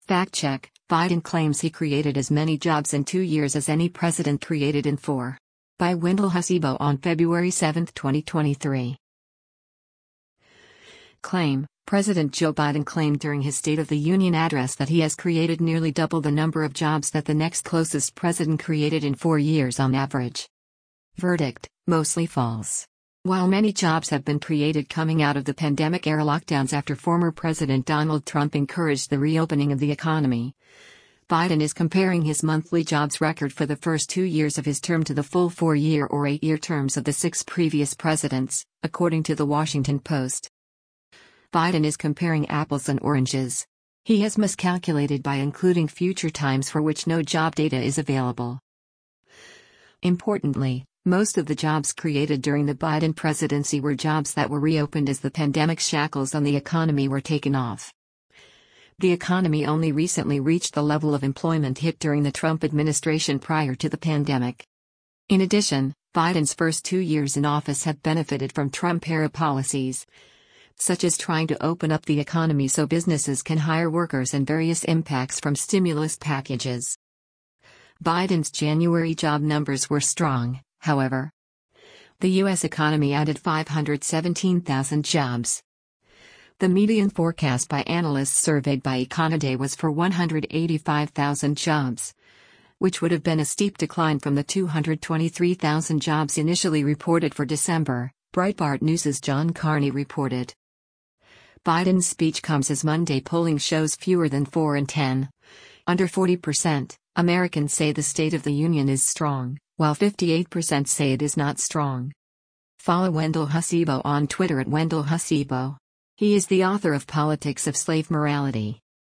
Fact check: Biden claims he created as many jobs in 2 years as any president created in 4. By Wendell Hasibo on February 7, 2023. Claim: President Joe Biden claimed during his State of the Union address that he has created nearly double the number of jobs that the next closest president created in 4 years on average. Verdict: mostly false. While many jobs have been created coming out of the pandemic-era lockdowns after former President Donald Trump encouraged the reopening of the economy, Biden is comparing his monthly jobs record for the first 2 years of his term to the full 4-year or 8-year terms of the 6 previous presidents, according to The Washington Post. Biden is comparing apples and oranges. He has miscalculated by including future times for which no job data is available. Importantly, most of the jobs created during the Biden presidency were jobs that were reopened as the pandemic shackles on the economy were taken off. The economy only recently reached the level of employment hit during the Trump administration prior to the pandemic. In addition, Biden's first 2 years in office have benefited from Trump-era policies, such as trying to open up the economy so businesses can hire workers and various impacts from stimulus packages. Biden's January job numbers were strong, however. The U.S. economy added 517,000 jobs. The median forecast by analysts surveyed by Econoday was for 185,000 jobs, which would have been a steep decline from the 223,000 jobs initially reported for December, Breitbart News' John Carney reported. Biden's speech comes as Monday polling shows fewer than 4 in 10, under 40%, Americans say the State of the Union is strong, while 58% say it is not strong. Follow Wendell Hasibo on Twitter at Wendell Hasibo. He is the author of Politics of Slave Morality.